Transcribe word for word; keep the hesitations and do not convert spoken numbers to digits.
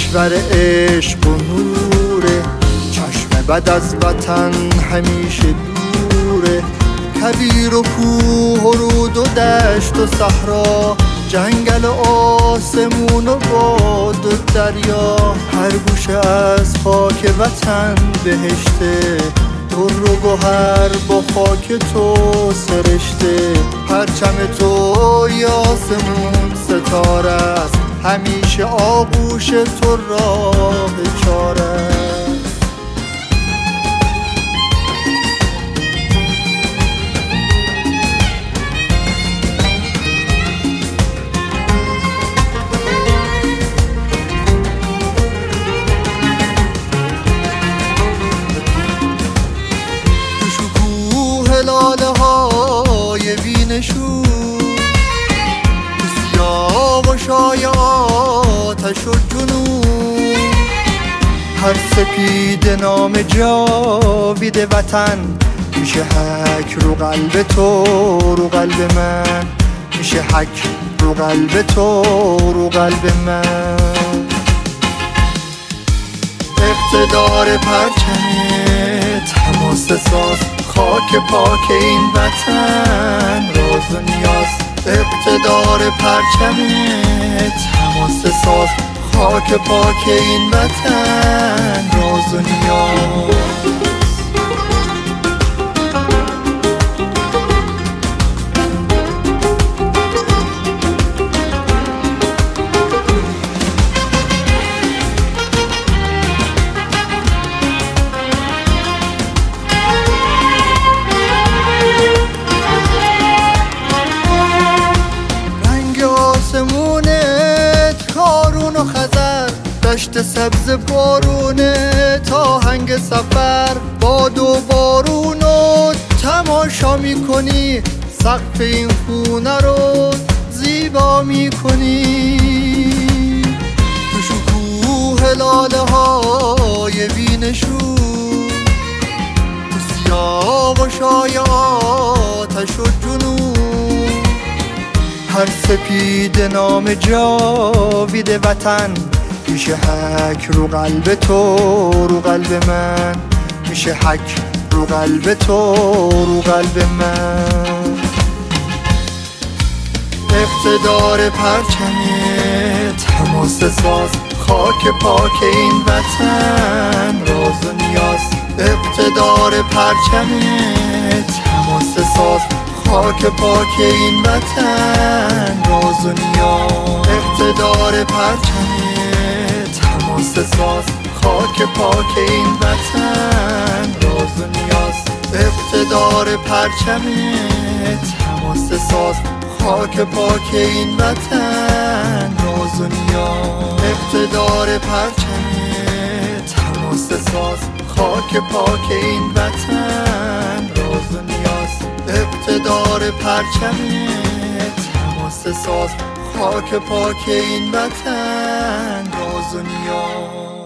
کشور عشق و نوره، چشم بد از وطن همیشه دوره. کویر و کوه و رود و دشت و صحرا، جنگل و آسمون و باد و دریا، هر گوشه از خاک وطن بهشته، در و گوهر با خاک تو سرشته. پرچم تو یاسمون ستاره است، همیشه آغوش تو راه چاره است. لاله های بینشون، سیاه و شای آتش و جنون، هر سپید نام جاوید وطن، میشه حک رو قلب تو رو قلب من، میشه حک رو قلب تو رو قلب من. اقتدار پرچمه تماس ساز، خاک پاک این وطن راز و نیاز. اقتدار پرچمه تماس ساز، خاک پاک این وطن راز و نیاز. آسمونت کارون و خزر، دشت سبز بارونه تا هنگ سفر. باد و بارون و تماشا میکنی، سقف این خونه رو زیبا میکنی. تو شکوه لاله های بینشون، تو سیاه و شای آتش و جنون، هر سپید نام جاوید وطن، میشه حک رو قلب تو رو قلب من، میشه حک رو قلب تو رو قلب من. اقتدار پرچمه تماس ساز، خاک پاک این وطن راز و نیاز. اقتدار پرچمه تماس ساز، خاک پاک این وطن راز و نیاز. اقتدار پرچمه تماس ساز، خاک پاک این وطن راز و نیاز. اقتدار پرچمه تماس ساز، خاک پاک این وطن راز و نیاز. اقتدار پرچمه تماس ساز، خاک پاک این وطن راز و نیاز. اقتدار پرچمه تماس ساز، خاک پاک این وطن راز و نیاز.